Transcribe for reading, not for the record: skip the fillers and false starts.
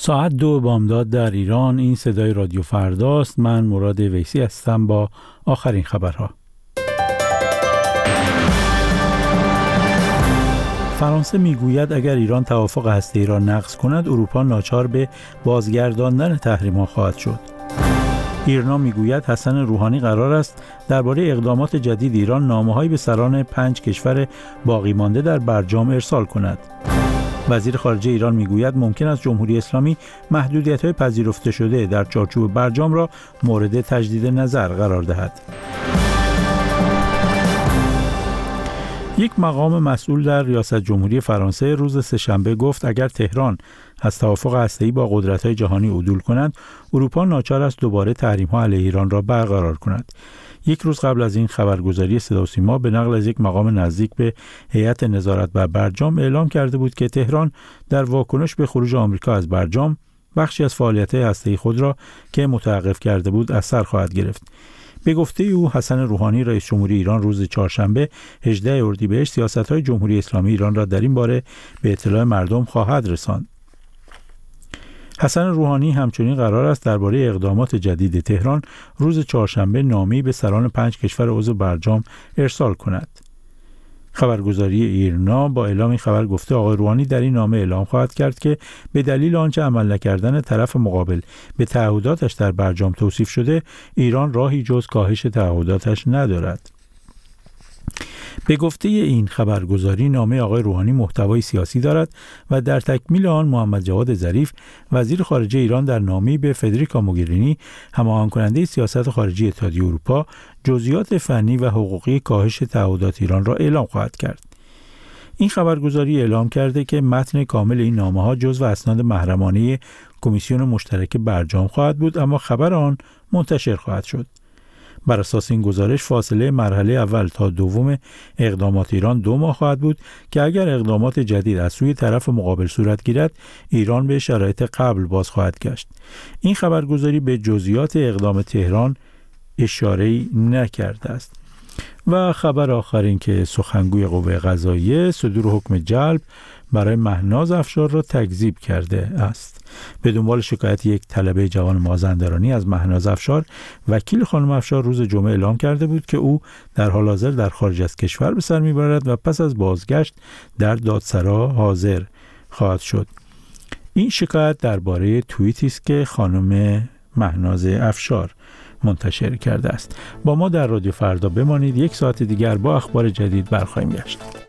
ساعت 2 بامداد در ایران. این صدای رادیو فرداست. من مراد ویسی هستم با آخرین خبرها. فرانسه میگوید اگر ایران توافق هسته‌ای را نقض کند، اروپا ناچار به بازگرداندن تحریم‌ها خواهد شد. ایرنا میگوید حسن روحانی قرار است درباره اقدامات جدید ایران نامه‌هایی به سران 5 کشور باقی مانده در برجام ارسال کند. وزیر خارجه ایران میگوید ممکن است جمهوری اسلامی محدودیت‌های پذیرفته شده در چارچوب برجام را مورد تجدید نظر قرار دهد. یک مقام مسئول در ریاست جمهوری فرانسه روز سه‌شنبه گفت اگر تهران از توافق هسته‌ای با قدرت‌های جهانی عدول کند، اروپا ناچار است دوباره تحریم‌ها علیه ایران را برقرار کند. یک روز قبل از این خبرگزاری صدا و سیما به نقل از یک مقام نزدیک به هیئت نظارت بر برجام اعلام کرده بود که تهران در واکنش به خروج آمریکا از برجام بخشی از فعالیت‌های هسته‌ای خود را که متوقف کرده بود از سر خواهد گرفت. به گفته او حسن روحانی رئیس جمهوری ایران روز چهارشنبه 18 اردیبهشت سیاست‌های جمهوری اسلامی ایران را در این باره به اطلاع مردم خواهد رساند. حسن روحانی همچنین قرار است درباره اقدامات جدید تهران روز چهارشنبه نامه‌ای به سران 5 کشور عضو برجام ارسال کند. خبرگزاری ایرنا با اعلام این خبر گفته آقای روحانی در این نامه اعلام خواهد کرد که به دلیل آنچه عمل نکردن طرف مقابل به تعهداتش در برجام توصیف شده، ایران راهی جز کاهش تعهداتش ندارد. به گفته این خبرگزاری نامه آقای روحانی محتوای سیاسی دارد و در تکمیل آن محمد جواد ظریف وزیر خارجه ایران در نامه‌ای به فدریکا موگرینی هماهنگ کننده سیاست خارجی اتحادیه اروپا جزئیات فنی و حقوقی کاهش تعهدات ایران را اعلام خواهد کرد. این خبرگزاری اعلام کرده که متن کامل این نامه‌ها جزو اسناد محرمانه کمیسیون مشترک برجام خواهد بود، اما خبر آن منتشر خواهد شد. بر اساس این گزارش فاصله مرحله اول تا دوم اقدامات ایران 2 ماه خواهد بود که اگر اقدامات جدید از سوی طرف مقابل صورت گیرد، ایران به شرایط قبل باز خواهد گشت. این خبرگزاری به جزئیات اقدام تهران اشاره‌ای نکرده است. و خبر آخر این که سخنگوی قوه قضاییه صدور حکم جلب برای مهناز افشار را تکذیب کرده است. به دنبال شکایت یک طلبه جوان مازندرانی از مهناز افشار، وکیل خانم افشار روز جمعه اعلام کرده بود که او در حال حاضر در خارج از کشور به سر میبرد و پس از بازگشت در دادسرا حاضر خواهد شد. این شکایت درباره توییتی است که خانم مهناز افشار منتشر کرده است. با ما در رادیو فردا بمانید. 1 ساعت دیگر با اخبار جدید برخواهیم گشت.